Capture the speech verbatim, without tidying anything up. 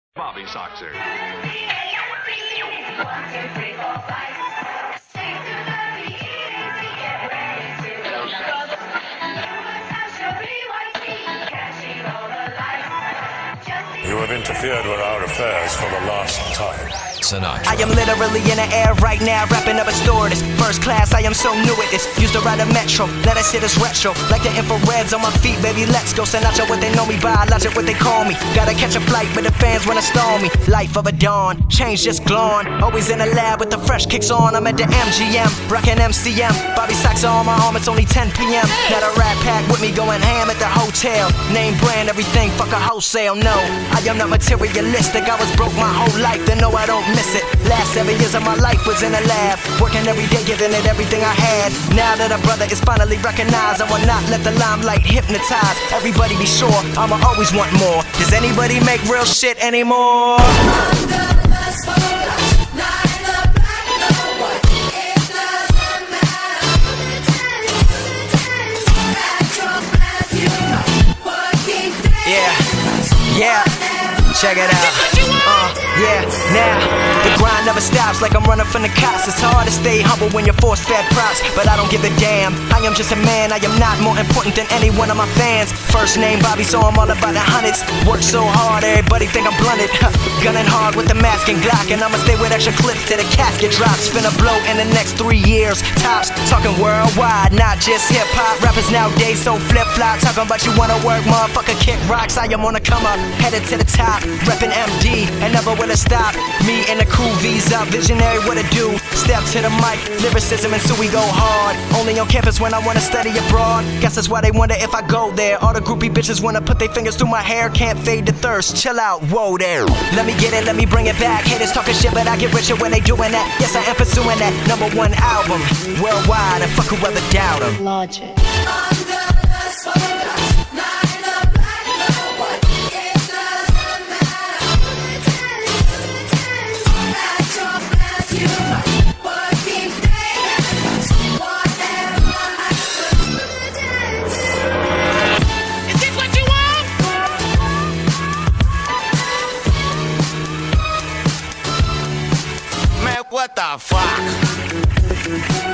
Bobby Soxer. You have interfered with our affairs for the last time. Sinatra. I am literally in the air right now, wrapping up a stewardess. First class, I am so new at this. Used to ride a metro, let us hit us retro. Like the infrareds on my feet, baby, let's go. Sinatra, what they know me by, logic, what they call me. Gotta catch a flight, but the fans wanna stall me. Life of a dawn, change just glowing. Always in the lab with the fresh kicks on. I'm at the M G M, rockin' M C M. Bobby Soxer on my arm, it's only ten p m Got a rat pack with me going ham at the hotel. Name brand, everything, fuck a wholesale. No, I am not materialistic. I was broke my whole life, and no, I don't miss it. Last seven years of my life was in a lab, working every day, giving it everything I had. Now that a brother is finally recognized, I will not let the limelight hypnotize. Everybody be sure, I'ma always want more. Does anybody make real shit anymore? Yeah, yeah, check it out. Uh, yeah, now the grind never stops, like I'm running from the cops. It's hard to stay humble when you're force-fed props, but I don't give a damn. I am just a man, I am not more important than any one of my fans. First name Bobby, so I'm all about the hundreds. Work so hard, everybody think I'm blunted. Gunning hard with the mask and Glock, and I'ma stay with extra clips till the casket drops. Finna blow in the next three years, tops. Talking worldwide, not just hip-hop. Rappers nowadays so flip-flop, talking about you wanna work, motherfucker, kick rocks. I am on the come up, headed to the top, reppin' M D, and never will it stop. Me and the crew, V's up, visionary, what it do? Step to the mic, lyricism, and so we go hard. Only on campus when I wanna study abroad. Guess that's why they wonder if I go there. All the groupie bitches wanna put their fingers through my hair. Can't fade the thirst, chill out, whoa there. Let me get it, let me bring it back. Haters talking shit, but I get richer when they doing that. Yes, I am pursuing that number one album worldwide, and fuck whoever doubt 'em. Logic. What the fuck?